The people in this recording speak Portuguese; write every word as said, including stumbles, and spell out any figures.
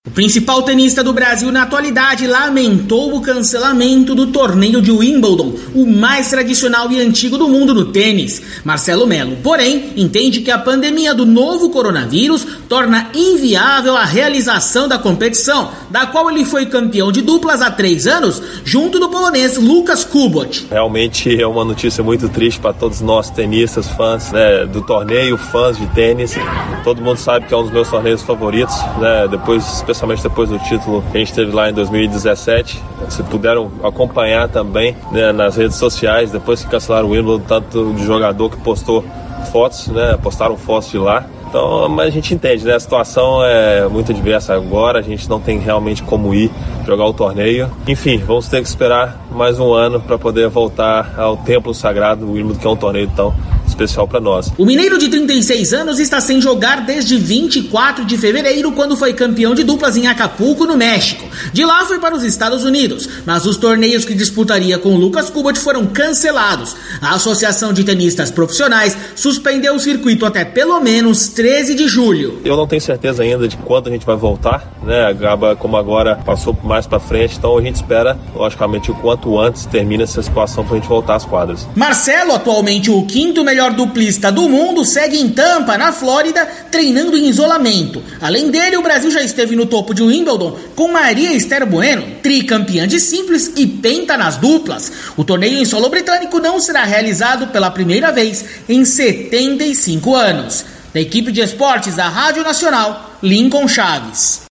O principal tenista do Brasil na atualidade lamentou o cancelamento do torneio de Wimbledon, o mais tradicional e antigo do mundo no tênis. Marcelo Melo, porém, entende que a pandemia do novo coronavírus torna inviável a realização da competição, da qual ele foi campeão de duplas há três anos, junto do polonês Łukasz Kubot. Realmente é uma notícia muito triste para todos nós tenistas, fãs, né, do torneio, fãs de tênis. Todo mundo sabe que é um dos meus torneios favoritos, né, depois... especialmente depois do título que a gente teve lá em dois mil e dezessete. Se puderam acompanhar também, né, nas redes sociais, depois que cancelaram o Wimbledon, tanto de jogador que postou fotos, né, postaram fotos de lá. Então, mas a gente entende, né, a situação é muito diversa agora, a gente não tem realmente como ir jogar o torneio. Enfim, vamos ter que esperar mais um ano para poder voltar ao templo sagrado do Wimbledon, que é um torneio tão especial para nós. O mineiro de trinta e seis anos está sem jogar desde vinte e quatro de fevereiro, quando foi campeão de duplas em Acapulco, no México. De lá foi para os Estados Unidos, mas os torneios que disputaria com Łukasz Kubot foram cancelados. A Associação de Tenistas Profissionais suspendeu o circuito até pelo menos treze de julho. Eu não tenho certeza ainda de quando a gente vai voltar, né? Acaba como agora passou mais para frente, então a gente espera, logicamente, o quanto antes termine essa situação para a gente voltar às quadras. Marcelo, atualmente o quinto melhor duplista do mundo, segue em Tampa, na Flórida, treinando em isolamento. Além dele, o Brasil já esteve no topo de Wimbledon com Maria Esther Bueno, tricampeã de simples e penta nas duplas. O torneio em solo britânico não será realizado pela primeira vez em setenta e cinco anos. Da equipe de esportes da Rádio Nacional, Lincoln Chaves.